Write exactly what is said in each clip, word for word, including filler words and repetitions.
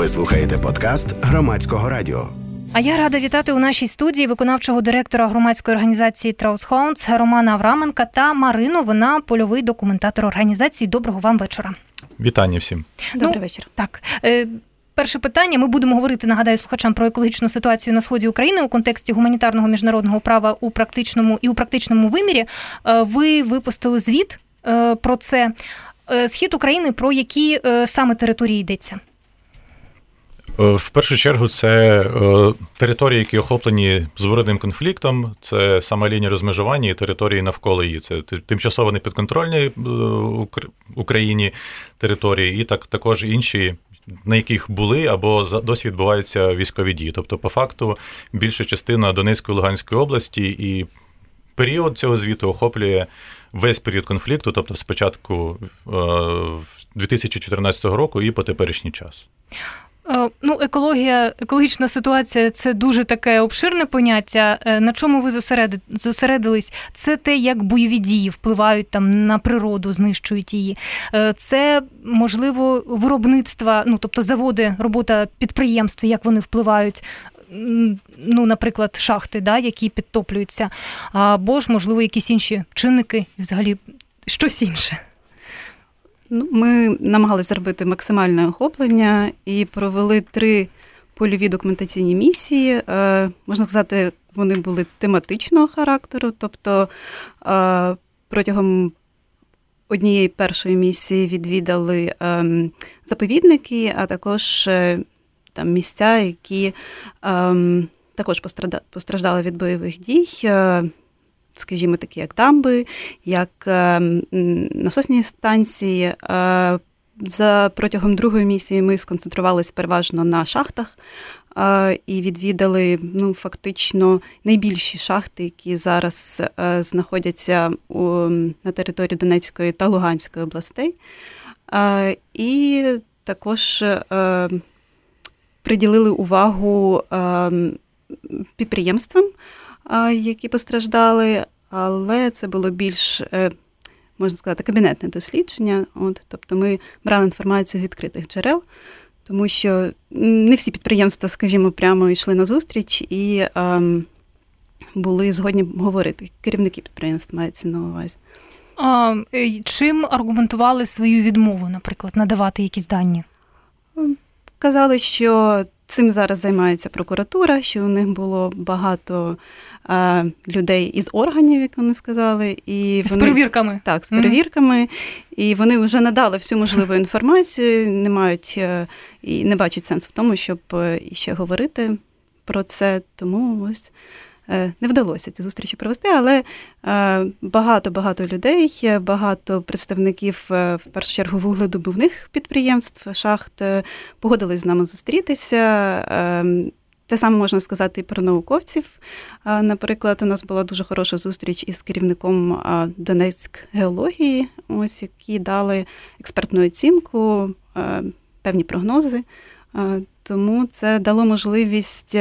Ви слухаєте подкаст Громадського радіо. А я рада вітати у нашій студії виконавчого директора громадської організації Траусхаундс Романа Авраменка та Марину, вона польовий документатор організації. Доброго вам вечора. Вітання всім. Добрий ну, вечір. Так, е, перше питання. Ми будемо говорити, нагадаю слухачам, про екологічну ситуацію на сході України у контексті гуманітарного міжнародного права у практичному і у практичному вимірі. Е, ви випустили звіт е, про це. Е, схід України, про які е, саме території йдеться? В першу чергу це території, які охоплені збройним конфліктом, це сама лінія розмежування і території навколо її. Це тимчасово непідконтрольні Україні території і так, також інші, на яких були або досі відбуваються військові дії. Тобто, по факту, більша частина Донецької і Луганської області, і період цього звіту охоплює весь період конфлікту, тобто з початку дві тисячі чотирнадцятого року і по теперішній час. Ну, екологія, екологічна ситуація – це дуже таке обширне поняття. На чому ви зосередились? Це те, як бойові дії впливають там на природу, знищують її. Це, можливо, виробництва, ну, тобто заводи, робота підприємств, як вони впливають, ну, наприклад, шахти, да, які підтоплюються, або ж, можливо, якісь інші чинники, взагалі, щось інше. Ну, ми намагалися зробити максимальне охоплення і провели три польові документаційні місії. Е, можна сказати, вони були тематичного характеру, тобто е, протягом однієї першої місії відвідали е, заповідники, а також е, там місця, які е, також постраждали від бойових дій, е, скажімо, такі як дамби, як насосні станції. За протягом другої місії ми сконцентрувалися переважно на шахтах і відвідали, ну, фактично найбільші шахти, які зараз знаходяться у, на території Донецької та Луганської областей. І також приділили увагу підприємствам, які постраждали, але це було більш, можна сказати, кабінетне дослідження. От, тобто ми брали інформацію з відкритих джерел, тому що не всі підприємства, скажімо, прямо йшли на зустріч і ем, були згодні говорити. Керівники підприємств мається на увазі. А чим аргументували свою відмову, наприклад, надавати якісь дані? Казали, що цим зараз займається прокуратура, що у них було багато а, людей із органів, як вони сказали. І з вони, перевірками. Так, з перевірками. Mm-hmm. І вони вже надали всю можливу інформацію, не мають і не бачать сенсу в тому, щоб ще говорити про це. Тому ось не вдалося ці зустрічі провести, але багато-багато людей, багато представників, в першу чергу, вугледобувних підприємств, шахт, погодились з нами зустрітися. Те саме можна сказати і про науковців. Наприклад, у нас була дуже хороша зустріч із керівником Донецькгеології, ось, які дали експертну оцінку, певні прогнози. Тому це дало можливість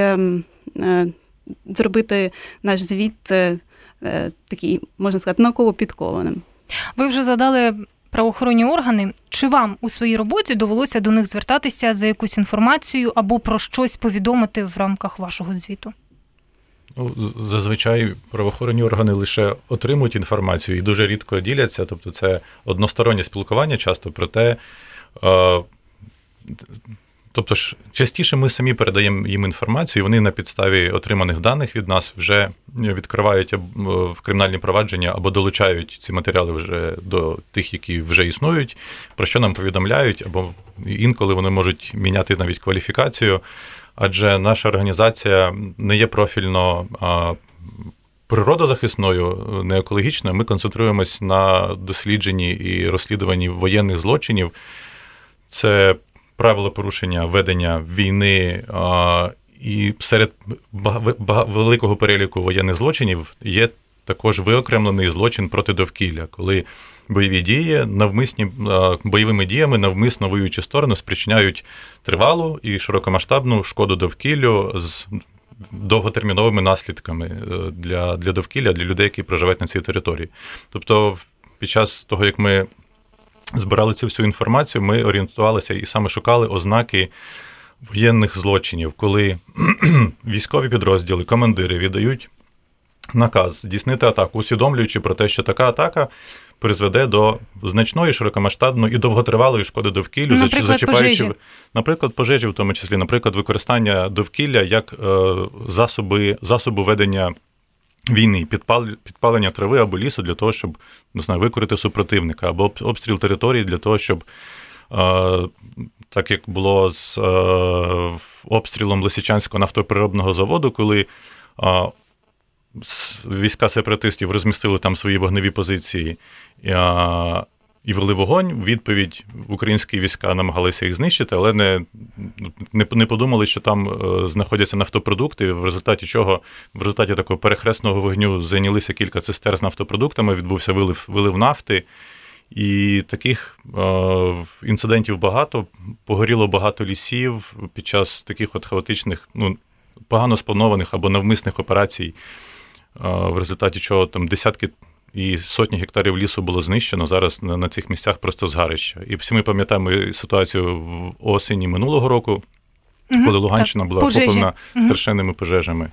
зробити наш звіт е, е, такий, можна сказати, науково підкованим. Ви вже згадали правоохоронні органи. Чи вам у своїй роботі довелося до них звертатися за якусь інформацію або про щось повідомити в рамках вашого звіту? Ну, зазвичай правоохоронні органи лише отримують інформацію і дуже рідко діляться. Тобто це одностороннє спілкування часто, проте е, Тобто ж частіше ми самі передаємо їм інформацію, і вони на підставі отриманих даних від нас вже відкривають в кримінальні провадження або долучають ці матеріали вже до тих, які вже існують, про що нам повідомляють, або інколи вони можуть міняти навіть кваліфікацію, адже наша організація не є профільно природозахисною, не екологічною. Ми концентруємось на дослідженні і розслідуванні воєнних злочинів. Це правила порушення ведення війни, а, і серед бага, бага, великого переліку воєнних злочинів є також виокремлений злочин проти довкілля, коли бойові дії, навмисні, а, бойовими діями навмисно воюючі сторони спричиняють тривалу і широкомасштабну шкоду довкіллю з довготерміновими наслідками для, для довкілля, для людей, які проживають на цій території. Тобто під час того, як ми збирали цю всю інформацію, ми орієнтувалися і саме шукали ознаки воєнних злочинів, коли військові підрозділи, командири віддають наказ здійснити атаку, усвідомлюючи про те, що така атака призведе до значної, широкомасштабної і довготривалої шкоди довкіллю, наприклад, зачіпаючи, пожежі. наприклад, пожежі в тому числі, наприклад, використання довкілля як е, засоби, засобу ведення війни, підпал, підпалення трави або лісу для того, щоб, не знаю, викорити супротивника, або обстріл території для того, щоб, е, так як було з е, обстрілом Лисичанського нафтопереробного заводу, коли е, війська сепаратистів розмістили там свої вогневі позиції і вели вогонь. Відповідь українські війська намагалися їх знищити, але не, не, не подумали, що там знаходяться нафтопродукти, в результаті чого, в результаті такого перехресного вогню зайнялися кілька цистерн з нафтопродуктами, відбувся вилив, вилив нафти. І таких е, інцидентів багато, погоріло багато лісів під час таких от хаотичних, ну, погано спланованих або навмисних операцій, в результаті чого там десятки і сотні гектарів лісу було знищено, зараз на, на цих місцях просто згарища. І всі ми пам'ятаємо ситуацію в осені минулого року, угу, коли Луганщина так, була охоплена угу. страшенними пожежами.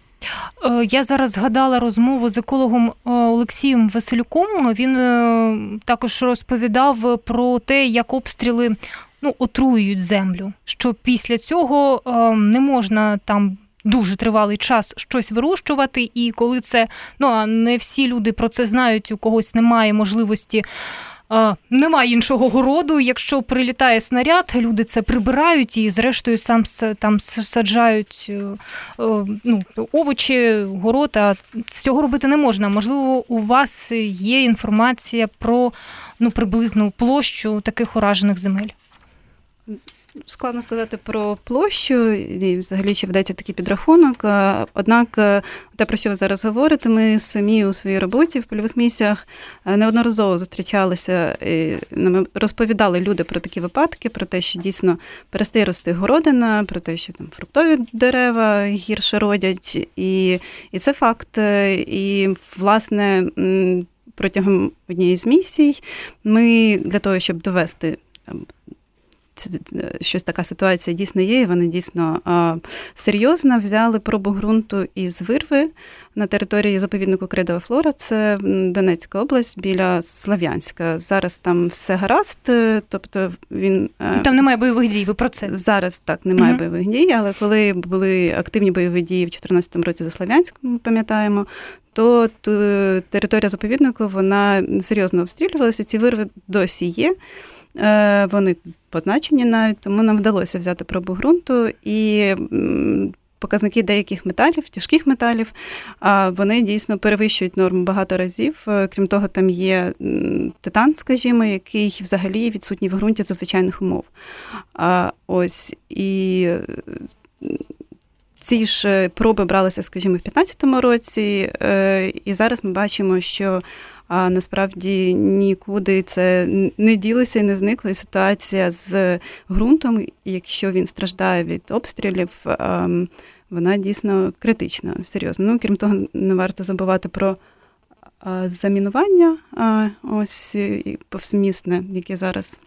Я зараз згадала розмову з екологом Олексієм Василюком. Він також розповідав про те, як обстріли, ну, отруюють землю, що після цього не можна там дуже тривалий час щось вирощувати, і коли це, ну, а не всі люди про це знають, у когось немає можливості, а, немає іншого городу, якщо прилітає снаряд, люди це прибирають і зрештою сам там саджають ну, овочі, город, а цього робити не можна. Можливо, у вас є інформація про, ну, приблизну площу таких уражених земель? Складно сказати про площу, і взагалі чи ведеться такий підрахунок. Однак те, про що ви зараз говорите, ми самі у своїй роботі в польових місіях неодноразово зустрічалися, і нам розповідали люди про такі випадки, про те, що дійсно перестає рости городина, про те, що там фруктові дерева гірше родять, і, і це факт. І, власне, протягом однієї з місій ми для того, щоб довести щось така ситуація дійсно є, і вона дійсно а, серйозна. Взяли пробу ґрунту із вирви на території заповіднику Кридова Флора, це Донецька область, біля Слов'янська. Зараз там все гаразд, тобто він... Там немає бойових дій, ви про це? Зараз так, немає угу. бойових дій, але коли були активні бойові дії в чотирнадцятому році за Слов'янськ, ми пам'ятаємо, то територія заповіднику, вона серйозно обстрілювалася, ці вирви досі є. Вони позначені навіть, тому нам вдалося взяти пробу ґрунту, і показники деяких металів, тяжких металів, вони дійсно перевищують норму багато разів. Крім того, там є титан, скажімо, який взагалі відсутній в ґрунті за звичайних умов. Ось, і ці ж проби бралися, скажімо, в п'ятнадцятому році, і зараз ми бачимо, що а насправді нікуди це не ділося і не зникло. І ситуація з ґрунтом, якщо він страждає від обстрілів, вона дійсно критична, серйозно. Ну, крім того, не варто забувати про замінування, ось повсемісне, яке зараз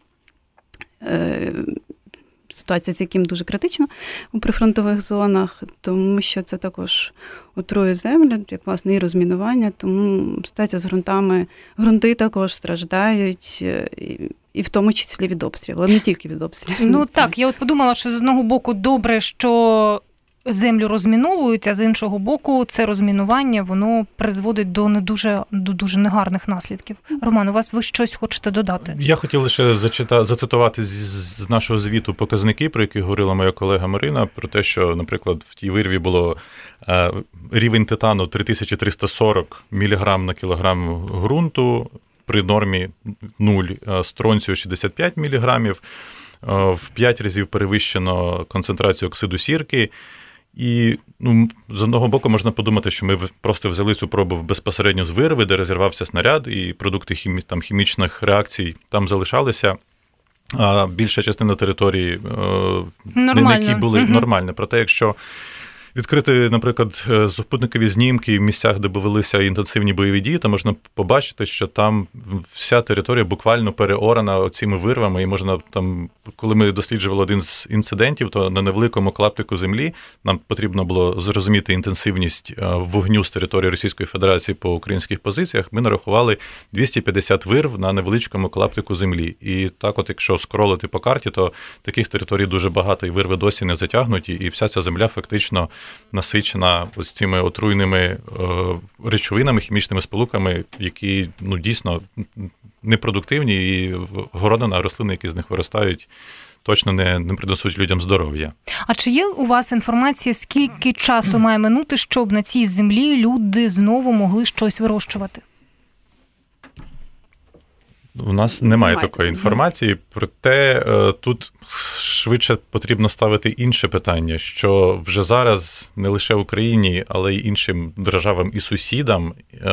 ситуація, з яким дуже критична у прифронтових зонах, тому що це також отрує землю, як, власне, і розмінування, тому ситуація з ґрунтами, ґрунти також страждають, і, і в тому числі від обстрілів, але не тільки від обстрілів. Ну так, я от подумала, що з одного боку добре, що землю розміновують, а з іншого боку це розмінування, воно призводить до не дуже, до дуже негарних наслідків. Роман, у вас ви щось хочете додати? Я хотів лише зачита, зацитувати з, з нашого звіту показники, про які говорила моя колега Марина, про те, що, наприклад, в тій вирві було е, рівень титану три тисячі триста сорок міліграм на кілограм ґрунту, при нормі нуль, стронцію шістдесят п'ять міліграмів, е, в п'ять разів перевищено концентрацію оксиду сірки. І, ну, з одного боку можна подумати, що ми просто взяли цю пробу безпосередньо з вирви, де розірвався снаряд, і продукти хімі, там, хімічних реакцій там залишалися, а більша частина території, на якій були угу. нормальні. Проте, якщо відкрити, наприклад, супутникові знімки в місцях, де велися інтенсивні бойові дії, то можна побачити, що там вся територія буквально переорана цими вирвами, і можна там, коли ми досліджували один з інцидентів, то на невеликому клаптику землі нам потрібно було зрозуміти інтенсивність вогню з території Російської Федерації по українських позиціях, ми нарахували двісті п'ятдесят вирв на невеличкому клаптику землі. І так от, якщо скролити по карті, то таких територій дуже багато, і вирви досі не затягнуті, і вся ця земля фактично насичена ось цими отруйними е, речовинами, хімічними сполуками, які, ну, дійсно непродуктивні, і городина, рослини, які з них виростають, точно не, не принесуть людям здоров'я. А чи є у вас інформація, скільки часу має минути, щоб на цій землі люди знову могли щось вирощувати? У нас немає, немає такої інформації, проте тут швидше потрібно ставити інше питання, що вже зараз не лише Україні, але й іншим державам і сусідам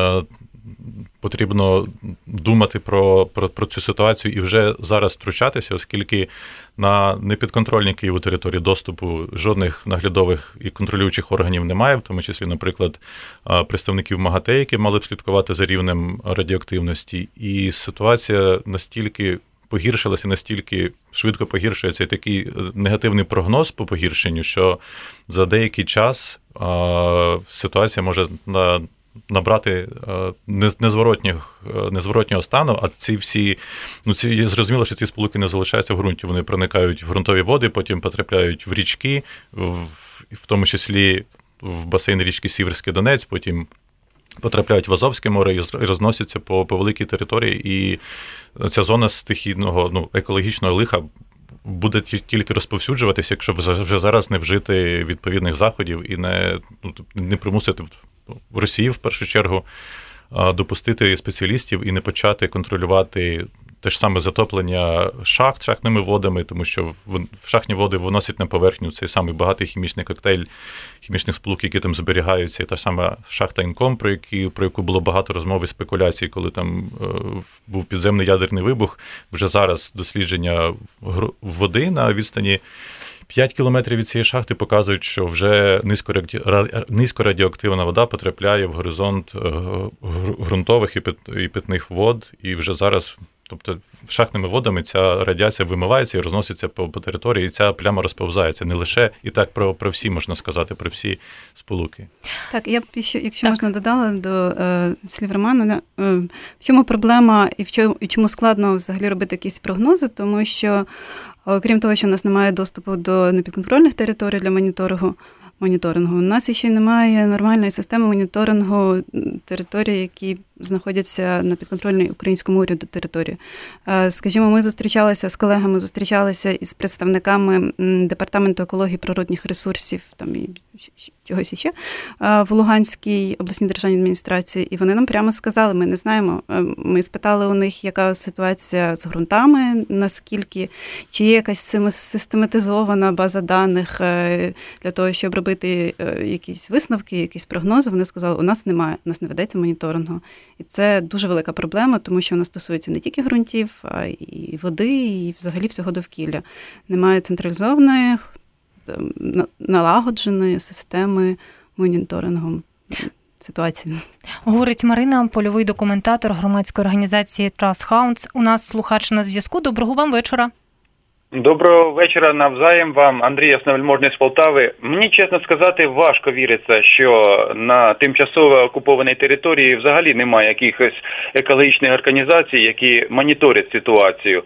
потрібно думати про, про, про цю ситуацію і вже зараз втручатися, оскільки на непідконтрольній Києву території доступу жодних наглядових і контролюючих органів немає, в тому числі, наприклад, представників МАГАТЕ, які мали б слідкувати за рівнем радіоактивності. І ситуація настільки погіршилася, настільки швидко погіршується, і такий негативний прогноз по погіршенню, що за деякий час ситуація може на набрати незворотніх, незворотнього стану, а ці всі, ну, ці, зрозуміло, що ці сполуки не залишаються в ґрунті, вони проникають в ґрунтові води, потім потрапляють в річки, в, в тому числі в басейн річки Сіверський Донець, потім потрапляють в Азовське море і розносяться по, по великій території, і ця зона стихійного, ну, екологічного лиха буде тільки розповсюджуватися, якщо вже зараз не вжити відповідних заходів і не, ну, не примусити в Росії, в першу чергу, допустити спеціалістів і не почати контролювати те ж саме затоплення шахт шахтними водами, тому що шахтні води виносять на поверхню цей самий багатий хімічний коктейль хімічних сполук, які там зберігаються, і та сама шахта Інком, про, які, про яку було багато розмов і спекуляцій, коли там е, був підземний ядерний вибух. Вже зараз дослідження води на відстані п'ять кілометрів від цієї шахти показують, що вже низькорадіоактивна вода потрапляє в горизонт ґрунтових і питних вод, і вже зараз, тобто шахтними водами ця радіація вимивається і розноситься по, по території, і ця пляма розповзається. Не лише, і так про, про всі, можна сказати, про всі сполуки. Так, я б, якщо так. можна, додала до е, слів Романа, е, в чому проблема і в чому, і чому складно взагалі робити якісь прогнози, тому що, окрім того, що у нас немає доступу до непідконтрольних територій для моніторингу, моніторингу, у нас ще немає нормальної системи моніторингу територій, які знаходяться на підконтрольній українському уряду території. Скажімо, ми зустрічалися з колегами, зустрічалися із представниками Департаменту екології природних ресурсів, там і чогось іще, в Луганській обласній державній адміністрації, і вони нам прямо сказали, ми не знаємо. Ми спитали у них, яка ситуація з ґрунтами, наскільки, чи є якась систематизована база даних для того, щоб робити якісь висновки, якісь прогнози. Вони сказали, у нас немає, у нас не ведеться моніторингу. І це дуже велика проблема, тому що вона стосується не тільки ґрунтів, а і води, і взагалі всього довкілля. Немає централізованої, налагодженої системи моніторингу ситуації. Говорить Марина, польовий документатор громадської організації Trust Hounds. У нас слухач на зв'язку. Доброго вам вечора. Доброго вечора навзаєм вам, Андрій Ясновельможний з Полтави. Мені, чесно сказати, важко віриться, що на тимчасово окупованій території взагалі немає якихось екологічних організацій, які моніторять ситуацію.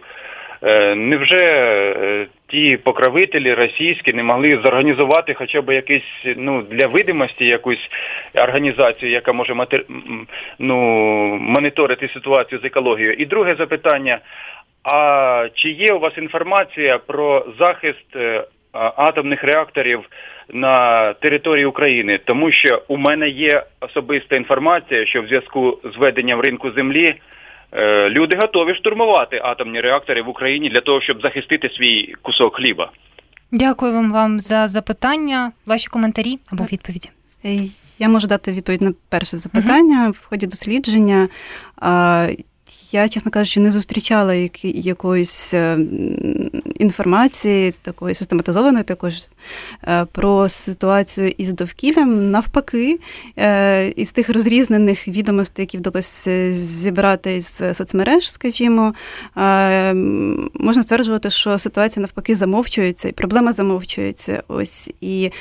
Невже ті покровителі російські не могли зорганізувати хоча б якийсь, ну, для видимості якусь організацію, яка може матер... ну, моніторити ситуацію з екологією? І друге запитання. А чи є у вас інформація про захист атомних реакторів на території України? Тому що у мене є особиста інформація, що в зв'язку з введенням ринку землі люди готові штурмувати атомні реактори в Україні для того, щоб захистити свій кусок хліба. Дякую вам за запитання. Ваші коментарі або відповіді? Я можу дати відповідь на перше запитання. Uh-huh. В ході дослідження я, чесно кажучи, не зустрічала якоїсь інформації, такої систематизованої також, про ситуацію із довкіллям. Навпаки, із тих розрізнених відомостей, які вдалося зібрати із соцмереж, скажімо, можна стверджувати, що ситуація навпаки замовчується, і проблема замовчується. Ось, і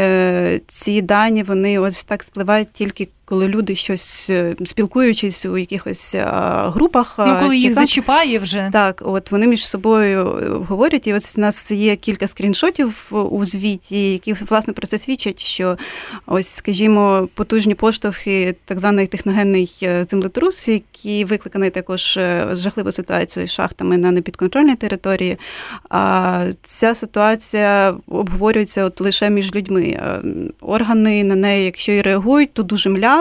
ці дані, вони ось так спливають тільки коли люди щось, спілкуючись у якихось групах. Ну, коли їх цікав... зачіпає вже. Так, от вони між собою говорять, і ось у нас є кілька скріншотів у звіті, які, власне, про це свідчать, що ось, скажімо, потужні поштовхи, так званий техногенний землетрус, який викликаний також жахливою ситуацією з шахтами на непідконтрольній території, а ця ситуація обговорюється от лише між людьми. Органи на неї, якщо і реагують, то дуже мляво,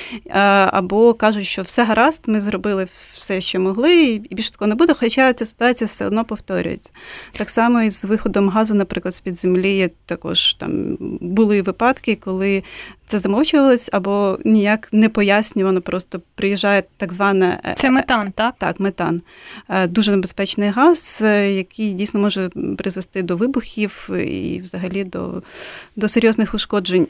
або кажуть, що все гаразд, ми зробили все, що могли, і більше такого не буде, хоча ця ситуація все одно повторюється. Так само і з виходом газу, наприклад, з-під землі, також там були випадки, коли це замовчувалось, або ніяк не пояснювано, просто приїжджає так зване... Це метан, так? Так, метан. Дуже небезпечний газ, який дійсно може призвести до вибухів і взагалі до, до серйозних ушкоджень.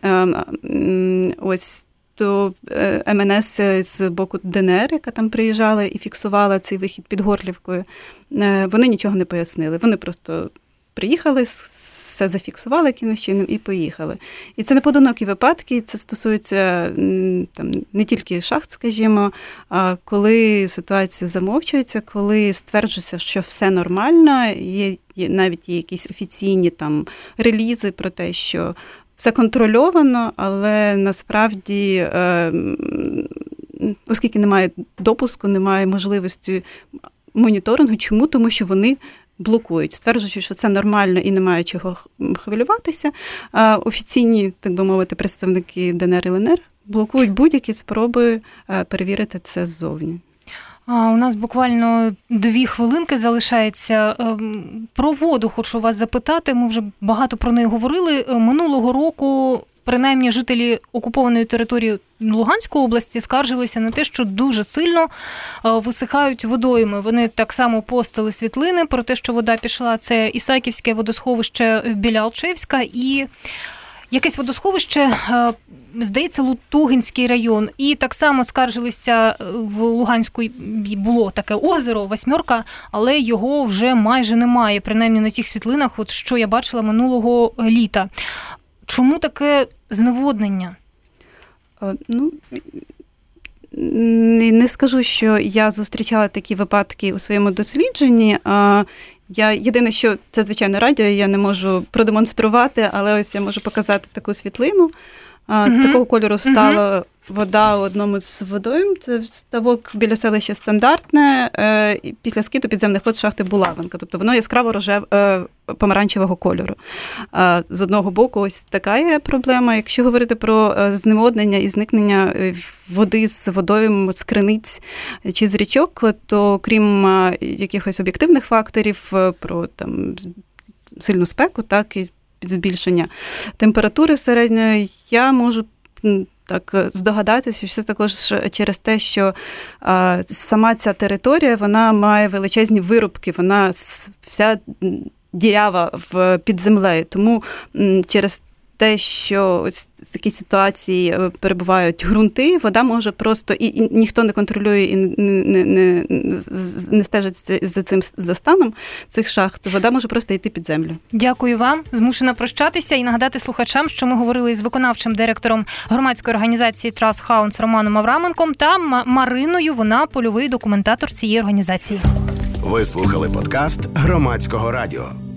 Ось то ем ен ес з боку де ен ер, яка там приїжджала і фіксувала цей вихід під Горлівкою, вони нічого не пояснили. Вони просто приїхали, все зафіксували якимось чином і поїхали. І це не поодинокі випадки, це стосується там не тільки шахт, скажімо, а коли ситуація замовчується, коли стверджується, що все нормально, є, є навіть є якісь офіційні там релізи про те, що все контрольовано, але насправді, оскільки немає допуску, немає можливості моніторингу. Чому? Тому що вони блокують, стверджуючи, що це нормально і немає чого хвилюватися. Офіційні, так би мовити, представники де ен ер і ел ен ер блокують будь-які спроби перевірити це ззовні. А, у нас буквально дві хвилинки залишається. Про воду хочу вас запитати. Ми вже багато про неї говорили. Минулого року, принаймні, жителі окупованої території Луганської області скаржилися на те, що дуже сильно висихають водойми. Вони так само постили світлини про те, що вода пішла. Це Ісаківське водосховище біля Алчевська і якесь водосховище, здається, Лутугинський район. І так само скаржилися в Луганську, було таке озеро, Восьмерка, але його вже майже немає, принаймні на тих світлинах, от що я бачила минулого літа. Чому таке зневоднення? Ну, не скажу, що я зустрічала такі випадки у своєму дослідженні. Я єдине, що це, звичайно, радіо, я не можу продемонструвати, але ось я можу показати таку світлину. Uh-huh. Такого кольору стала uh-huh. вода у одному з водойм. Це ставок біля селища Стандартне, після скиду підземних вод шахти Булавинка. Тобто воно яскраво рожев, помаранчевого кольору. З одного боку, ось така є проблема. Якщо говорити про зневоднення і зникнення води з водойм, з криниць чи з річок, то крім якихось об'єктивних факторів, про там сильну спеку, так, і збільшення температури середньої, я можу так здогадатися, що це також через те, що а, сама ця територія, вона має величезні вирубки, вона вся дірява в, під землею. Тому м, через те, що в такій ситуації перебувають ґрунти, вода може просто, і, і ніхто не контролює і не, не, не, не стежить за цим за станом цих шахт, вода може просто йти під землю. Дякую вам. Змушена прощатися і нагадати слухачам, що ми говорили із виконавчим директором громадської організації Trust Hounds Романом Авраменком та Мариною, вона польовий документатор цієї організації. Ви слухали подкаст Громадського радіо.